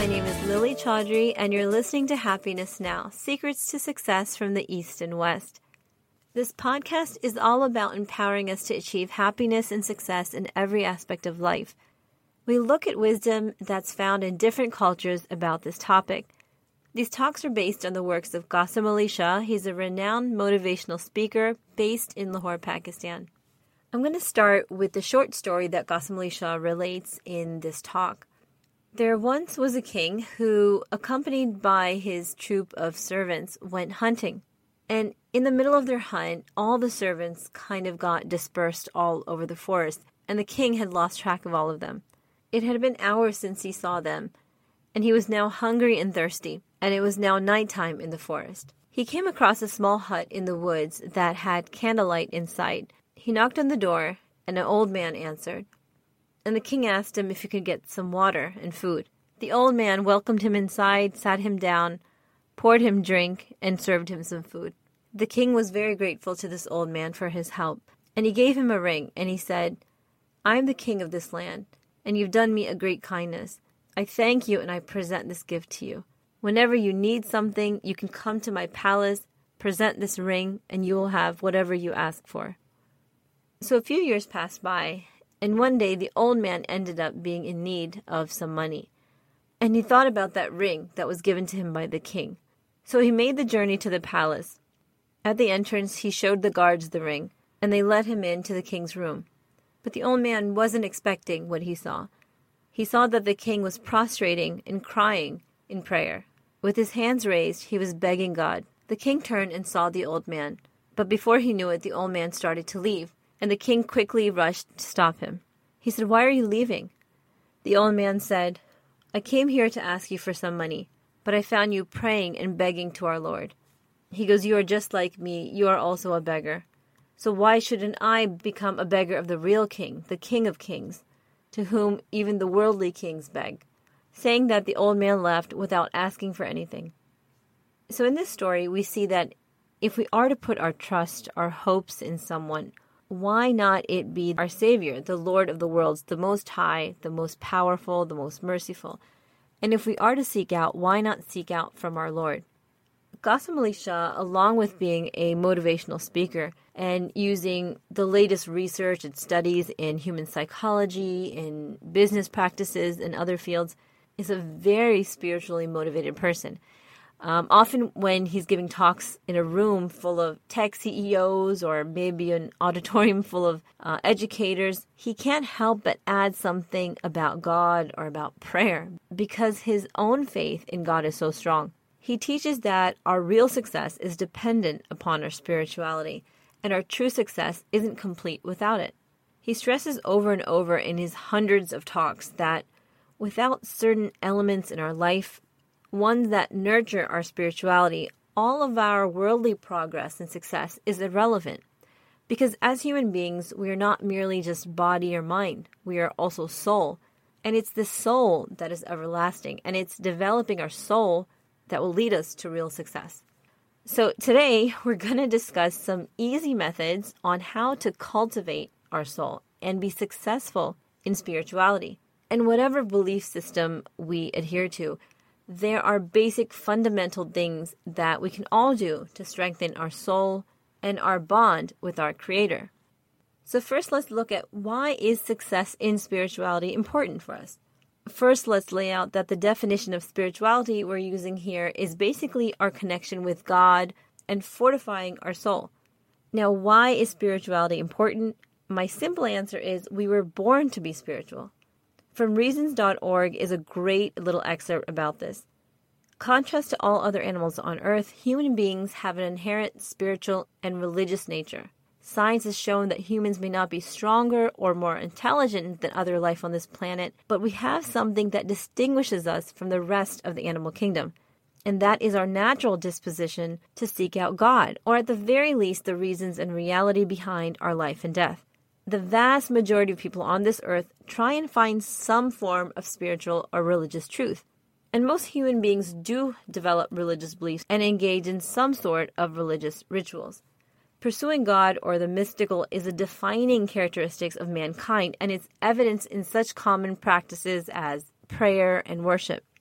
my name is Lily Chaudhry, and you're listening to Happiness Now, Secrets to Success from the East and West. This podcast is all about empowering us to achieve happiness and success in every aspect of life. We look at wisdom that's found in different cultures about this topic. These talks are based on the works of Qasim Ali Shah. He's a renowned motivational speaker based in Lahore, Pakistan. I'm going to start with the short story that Qasim Ali Shah relates in this talk. There once was a king who, accompanied by his troop of servants, went hunting. And in the middle of their hunt, all the servants kind of got dispersed all over the forest, and the king had lost track of all of them. It had been hours since he saw them, and he was now hungry and thirsty, and it was now nighttime in the forest. He came across a small hut in the woods that had candlelight inside. He knocked on the door, and an old man answered. And the king asked him if he could get some water and food. The old man welcomed him inside, sat him down, poured him drink, and served him some food. The king was very grateful to this old man for his help, and he gave him a ring, and he said, "I am the king of this land, and you've done me a great kindness. I thank you, and I present this gift to you. Whenever you need something, you can come to my palace, present this ring, and you will have whatever you ask for." So a few years passed by, and one day the old man ended up being in need of some money. And he thought about that ring that was given to him by the king. So he made the journey to the palace. At the entrance, he showed the guards the ring, and they let him into the king's room. But the old man wasn't expecting what he saw. He saw that the king was prostrating and crying in prayer. With his hands raised, he was begging God. The king turned and saw the old man. But before he knew it, the old man started to leave, and the king quickly rushed to stop him. He said, "Why are you leaving?" The old man said, "I came here to ask you for some money, but I found you praying and begging to our Lord." He goes, "You are just like me. You are also a beggar. So why shouldn't I become a beggar of the real king, the King of Kings, to whom even the worldly kings beg?" Saying that, the old man left without asking for anything. So in this story, we see that if we are to put our trust, our hopes in someone, why not it be our Savior, the Lord of the worlds, the Most High, the most powerful, the most merciful? And if we are to seek out, why not seek out from our Lord? Qasim Ali Shah, along with being a motivational speaker and using the latest research and studies in human psychology, in business practices, and other fields, is a very spiritually motivated person. Often when he's giving talks in a room full of tech CEOs or maybe an auditorium full of educators, he can't help but add something about God or about prayer because his own faith in God is so strong. He teaches that our real success is dependent upon our spirituality, and our true success isn't complete without it. He stresses over and over in his hundreds of talks that without certain elements in our life, ones that nurture our spirituality, all of our worldly progress and success is irrelevant. Because as human beings, we are not merely just body or mind. We are also soul. And it's the soul that is everlasting. And it's developing our soul that will lead us to real success. So today, we're going to discuss some easy methods on how to cultivate our soul and be successful in spirituality. And whatever belief system we adhere to, there are basic fundamental things that we can all do to strengthen our soul and our bond with our Creator. So first, let's look at why is success in spirituality important for us. First, let's lay out that the definition of spirituality we're using here is basically our connection with God and fortifying our soul. Now, why is spirituality important? My simple answer is we were born to be spiritual. From Reasons.org is a great little excerpt about this. Contrast to all other animals on Earth, human beings have an inherent spiritual and religious nature. Science has shown that humans may not be stronger or more intelligent than other life on this planet, but we have something that distinguishes us from the rest of the animal kingdom. And that is our natural disposition to seek out God, or at the very least, the reasons and reality behind our life and death. The vast majority of people on this earth try and find some form of spiritual or religious truth. And most human beings do develop religious beliefs and engage in some sort of religious rituals. Pursuing God or the mystical is a defining characteristic of mankind, and it's evidenced in such common practices as prayer and worship.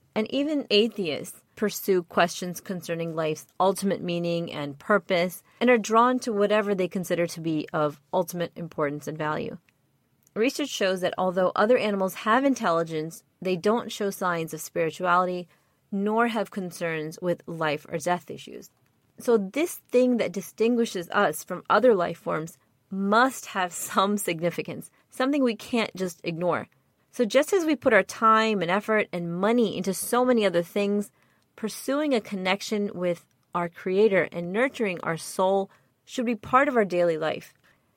And even atheists pursue questions concerning life's ultimate meaning and purpose and are drawn to whatever they consider to be of ultimate importance and value. Research shows that although other animals have intelligence, they don't show signs of spirituality, nor have concerns with life or death issues. So this thing that distinguishes us from other life forms must have some significance, something we can't just ignore. So just as we put our time and effort and money into so many other things, pursuing a connection with our Creator and nurturing our soul should be part of our daily life.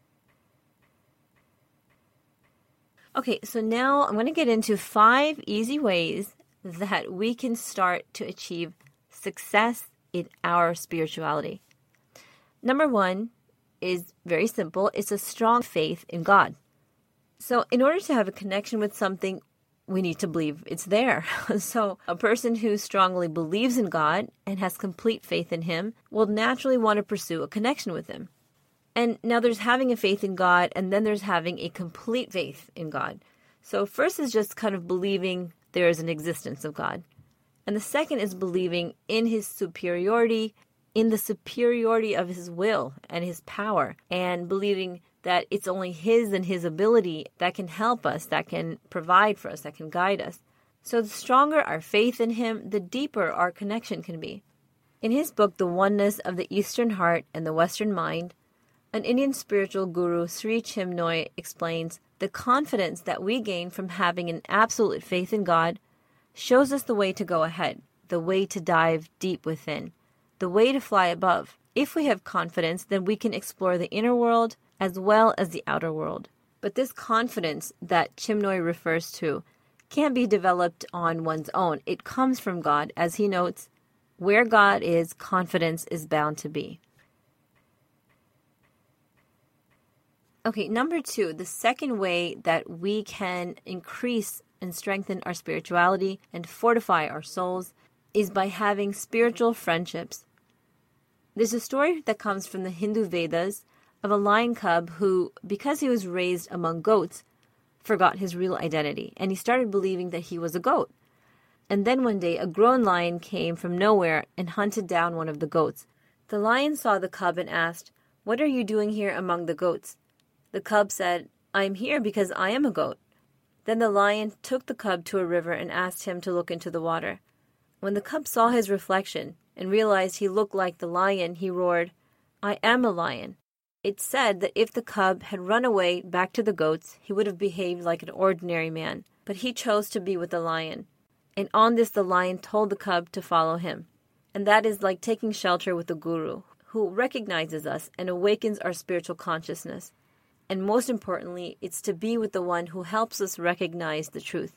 Okay, so now I'm going to get into 5 easy ways that we can start to achieve success in our spirituality. Number 1 is very simple. It's a strong faith in God. So in order to have a connection with something, we need to believe it's there. So a person who strongly believes in God and has complete faith in Him will naturally want to pursue a connection with Him. And now there's having a faith in God, and then there's having a complete faith in God. So first is just kind of believing there is an existence of God. And the second is believing in His superiority, in the superiority of His will and His power, and believing that it's only His and His ability that can help us, that can provide for us, that can guide us. So the stronger our faith in Him, the deeper our connection can be. In his book, The Oneness of the Eastern Heart and the Western Mind, an Indian spiritual guru, Sri Chinmoy, explains the confidence that we gain from having an absolute faith in God shows us the way to go ahead, the way to dive deep within, the way to fly above. If we have confidence, then we can explore the inner world as well as the outer world. But this confidence that Chinmoy refers to can't be developed on one's own. It comes from God. As he notes, where God is, confidence is bound to be. Okay, number 2, the second way that we can increase and strengthen our spirituality and fortify our souls is by having spiritual friendships. There's a story that comes from the Hindu Vedas of a lion cub who, because he was raised among goats, forgot his real identity, and he started believing that he was a goat. And then one day, a grown lion came from nowhere and hunted down one of the goats. The lion saw the cub and asked, "What are you doing here among the goats?" The cub said, "I am here because I am a goat." Then the lion took the cub to a river and asked him to look into the water. When the cub saw his reflection and realized he looked like the lion, he roared, "I am a lion." It's said that if the cub had run away back to the goats, he would have behaved like an ordinary man, but he chose to be with the lion. And on this, the lion told the cub to follow him. And that is like taking shelter with the guru, who recognizes us and awakens our spiritual consciousness. And most importantly, it's to be with the one who helps us recognize the truth.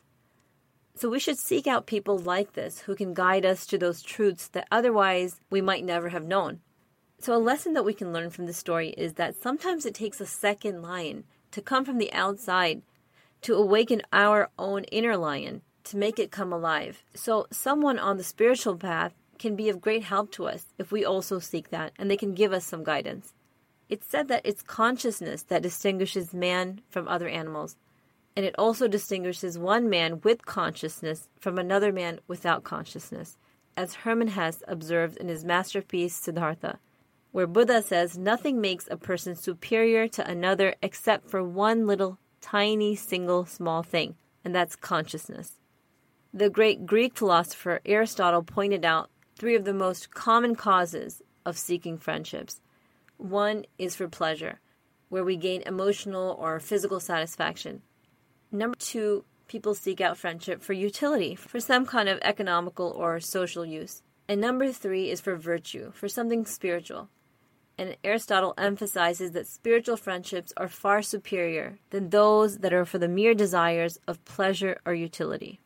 So we should seek out people like this who can guide us to those truths that otherwise we might never have known. So a lesson that we can learn from this story is that sometimes it takes a second lion to come from the outside to awaken our own inner lion, to make it come alive. So someone on the spiritual path can be of great help to us if we also seek that, and they can give us some guidance. It's said that it's consciousness that distinguishes man from other animals, and it also distinguishes one man with consciousness from another man without consciousness, as Hermann Hesse observed in his masterpiece Siddhartha, where Buddha says nothing makes a person superior to another except for one little, tiny, single, small thing, and that's consciousness. The great Greek philosopher Aristotle pointed out 3 of the most common causes of seeking friendships. One is for pleasure, where we gain emotional or physical satisfaction. Number 2, people seek out friendship for utility, for some kind of economical or social use. And number 3 is for virtue, for something spiritual. And Aristotle emphasizes that spiritual friendships are far superior than those that are for the mere desires of pleasure or utility.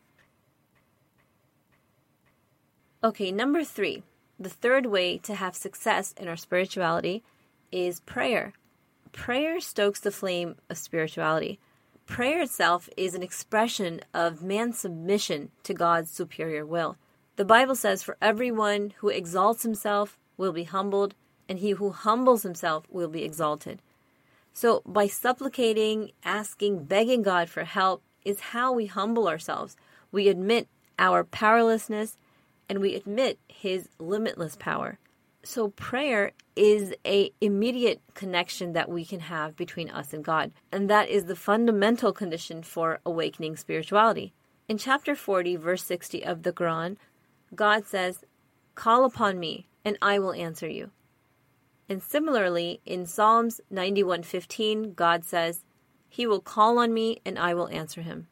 Okay, number 3, the third way to have success in our spirituality is prayer. Prayer stokes the flame of spirituality. Prayer itself is an expression of man's submission to God's superior will. The Bible says, "For everyone who exalts himself will be humbled, and he who humbles himself will be exalted." So by supplicating, asking, begging God for help is how we humble ourselves. We admit our powerlessness, and we admit His limitless power. So prayer is an immediate connection that we can have between us and God, and that is the fundamental condition for awakening spirituality. In chapter 40, verse 60 of the Quran, God says, "Call upon me, and I will answer you." And similarly, in Psalms 91:15, God says, "He will call on me, and I will answer him."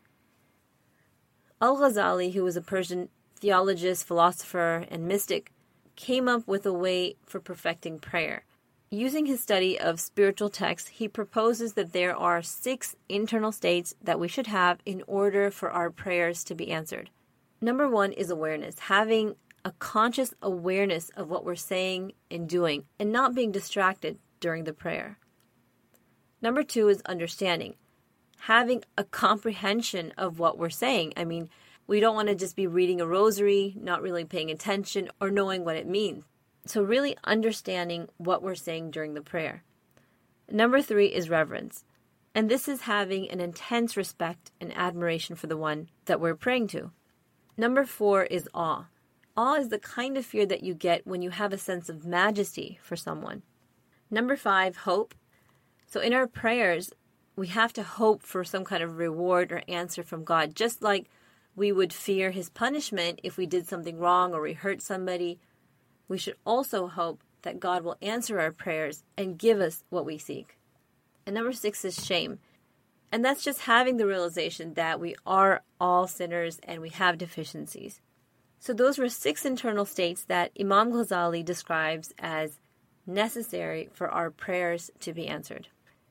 Al-Ghazali, who was a Persian theologist, philosopher, and mystic, came up with a way for perfecting prayer. Using his study of spiritual texts, he proposes that there are 6 internal states that we should have in order for our prayers to be answered. Number 1 is awareness, having a conscious awareness of what we're saying and doing, and not being distracted during the prayer. Number 2 is understanding, having a comprehension of what we're saying. I mean, we don't want to just be reading a rosary, not really paying attention or knowing what it means. So really understanding what we're saying during the prayer. Number 3 is reverence. And this is having an intense respect and admiration for the one that we're praying to. Number 4 is awe. Awe is the kind of fear that you get when you have a sense of majesty for someone. Number 5, hope. So in our prayers, we have to hope for some kind of reward or answer from God, just like we would fear His punishment if we did something wrong or we hurt somebody. We should also hope that God will answer our prayers and give us what we seek. And number 6 is shame. And that's just having the realization that we are all sinners and we have deficiencies. So those were 6 internal states that Imam Ghazali describes as necessary for our prayers to be answered.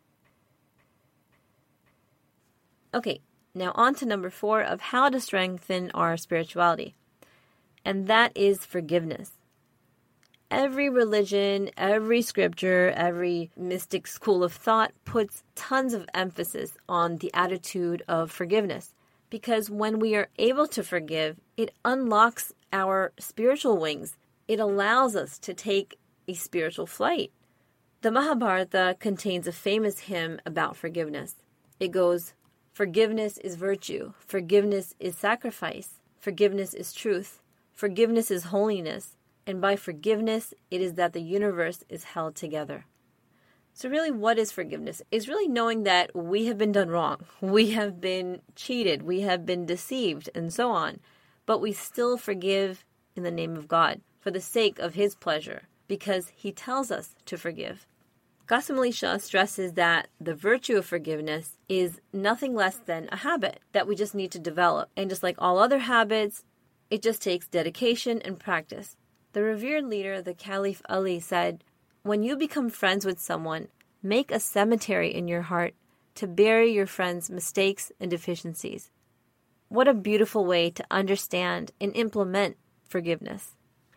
Okay, now on to number 4 of how to strengthen our spirituality. And that is forgiveness. Every religion, every scripture, every mystic school of thought puts tons of emphasis on the attitude of forgiveness. Because when we are able to forgive, it unlocks our spiritual wings. It allows us to take a spiritual flight. The Mahabharata contains a famous hymn about forgiveness. It goes, "Forgiveness is virtue. Forgiveness is sacrifice. Forgiveness is truth. Forgiveness is holiness. And by forgiveness, it is that the universe is held together." So really, what is forgiveness? It's really knowing that we have been done wrong. We have been cheated. We have been deceived and so on. But we still forgive in the name of God for the sake of His pleasure because He tells us to forgive. Qasim Ali Shah stresses that the virtue of forgiveness is nothing less than a habit that we just need to develop. And just like all other habits, it just takes dedication and practice. The revered leader, the Caliph Ali, said, "When you become friends with someone, make a cemetery in your heart to bury your friend's mistakes and deficiencies." What a beautiful way to understand and implement forgiveness.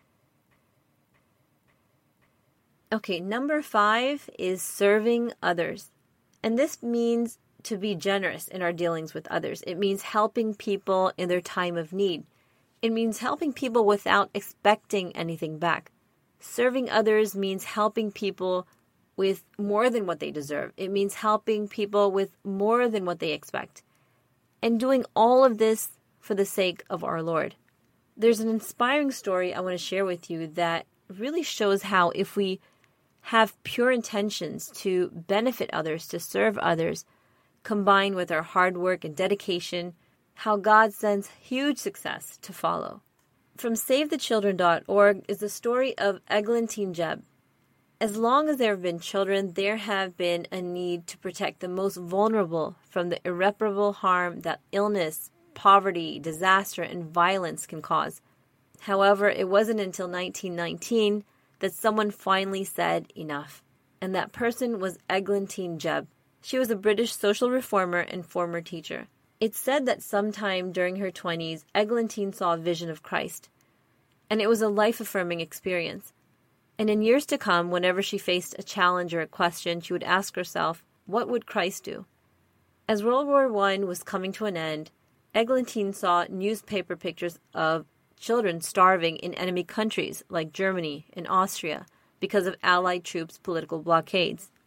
Okay, number 5 is serving others. And this means to be generous in our dealings with others. It means helping people in their time of need. It means helping people without expecting anything back. Serving others means helping people with more than what they deserve. It means helping people with more than what they expect. And doing all of this for the sake of our Lord. There's an inspiring story I want to share with you that really shows how if we have pure intentions to benefit others, to serve others, combined with our hard work and dedication, how God sends huge success to follow. From SaveTheChildren.org is the story of Eglantine Jebb. As long as there have been children, there have been a need to protect the most vulnerable from the irreparable harm that illness, poverty, disaster, and violence can cause. However, it wasn't until 1919 that someone finally said enough. And that person was Eglantine Jebb. She was a British social reformer and former teacher. It's said that sometime during her 20s, Eglantine saw a vision of Christ. And it was a life-affirming experience. And in years to come, whenever she faced a challenge or a question, she would ask herself, what would Christ do? As World War I was coming to an end, Eglantine saw newspaper pictures of children starving in enemy countries like Germany and Austria because of Allied troops' political blockades.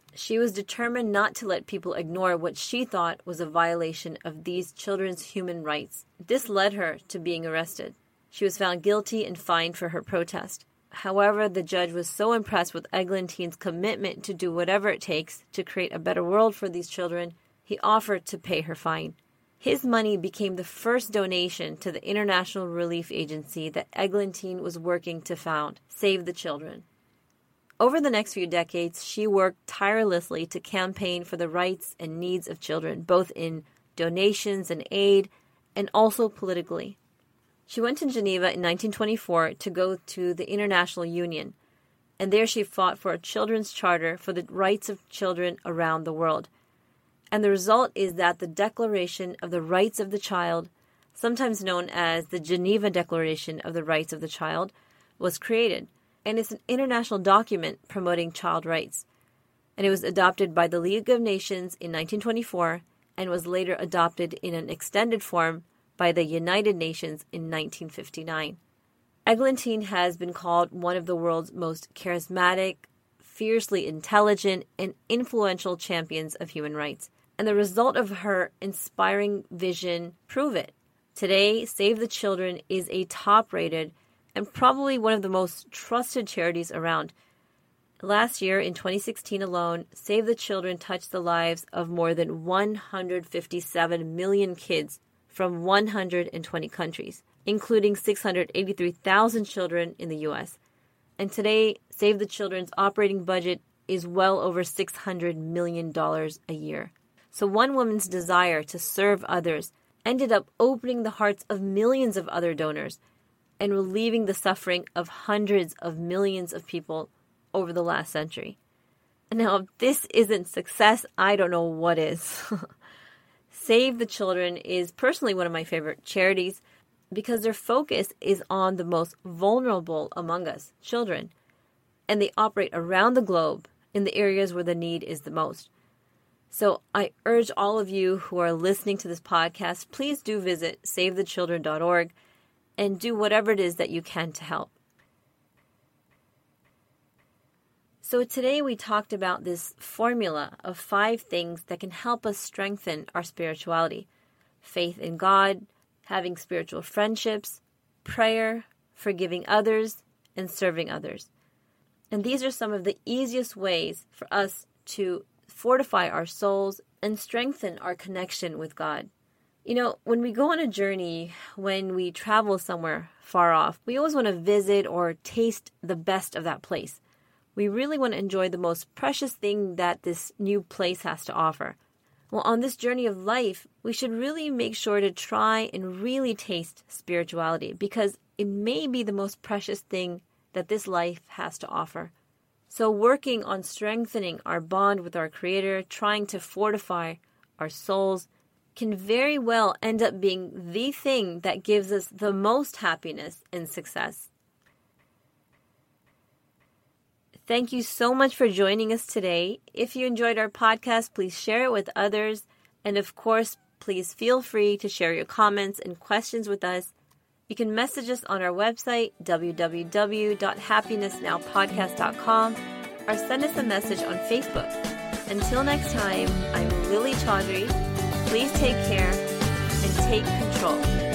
She was determined not to let people ignore what she thought was a violation of these children's human rights. This led her to being arrested. She was found guilty and fined for her protest. However, the judge was so impressed with Eglantine's commitment to do whatever it takes to create a better world for these children, he offered to pay her fine. His money became the first donation to the international relief agency that Eglantine was working to found, Save the Children. Over the next few decades, she worked tirelessly to campaign for the rights and needs of children, both in donations and aid, and also politically. She went to Geneva in 1924 to go to the International Union, and there she fought for a children's charter for the rights of children around the world. And the result is that the Declaration of the Rights of the Child, sometimes known as the Geneva Declaration of the Rights of the Child, was created. And it's an international document promoting child rights. And it was adopted by the League of Nations in 1924 and was later adopted in an extended form by the United Nations in 1959. Eglantine has been called one of the world's most charismatic, fiercely intelligent, and influential champions of human rights. And the result of her inspiring vision prove it. Today, Save the Children is a top-rated and probably one of the most trusted charities around. Last year, in 2016 alone, Save the Children touched the lives of more than 157 million kids from 120 countries, including 683,000 children in the U.S. And today, Save the Children's operating budget is well over $600 million a year. So one woman's desire to serve others ended up opening the hearts of millions of other donors and relieving the suffering of hundreds of millions of people over the last century. Now, if this isn't success, I don't know what is. Save the Children is personally one of my favorite charities because their focus is on the most vulnerable among us, children, and they operate around the globe in the areas where the need is the most. So I urge all of you who are listening to this podcast, please do visit SaveTheChildren.org and do whatever it is that you can to help. So today we talked about this formula of 5 things that can help us strengthen our spirituality. Faith in God, having spiritual friendships, prayer, forgiving others, and serving others. And these are some of the easiest ways for us to fortify our souls and strengthen our connection with God. You know, when we go on a journey, when we travel somewhere far off, we always want to visit or taste the best of that place. We really want to enjoy the most precious thing that this new place has to offer. Well, on this journey of life, we should really make sure to try and really taste spirituality because it may be the most precious thing that this life has to offer. So working on strengthening our bond with our Creator, trying to fortify our souls, can very well end up being the thing that gives us the most happiness and success. Thank you so much for joining us today. If you enjoyed our podcast, please share it with others. And of course, please feel free to share your comments and questions with us. You can message us on our website, www.happinessnowpodcast.com, or send us a message on Facebook. Until next time, I'm Lily Chaudhry. Please take care and take control.